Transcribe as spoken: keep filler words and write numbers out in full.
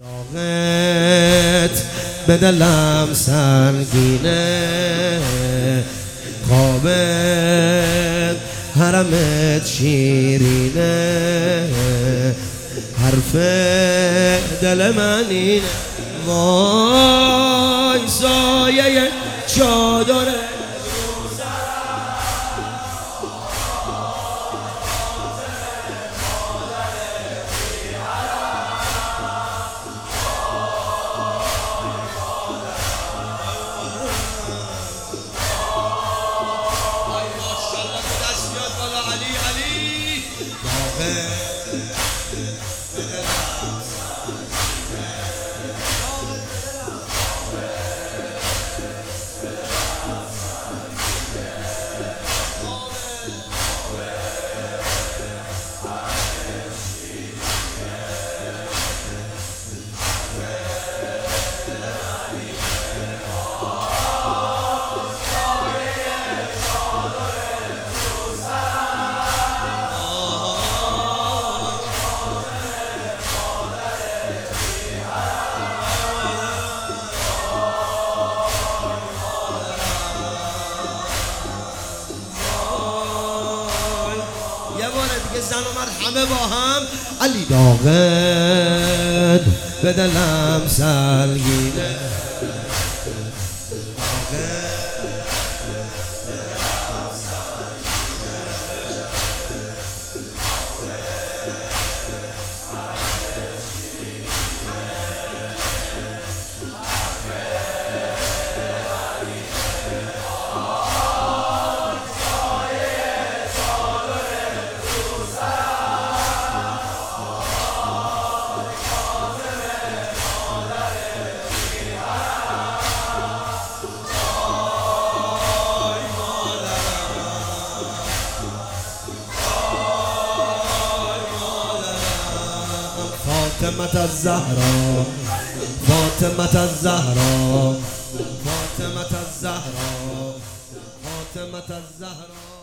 داغت به دلم سنگینه، خواب حرمت شیرینه، حرف دل من اینه. وای سایه چادره زن و مرد همه با هم. علی داغت به دلم سنگینه، فاطمة الزهرا فاطمة الزهرا فاطمة الزهرا فاطمة الزهرا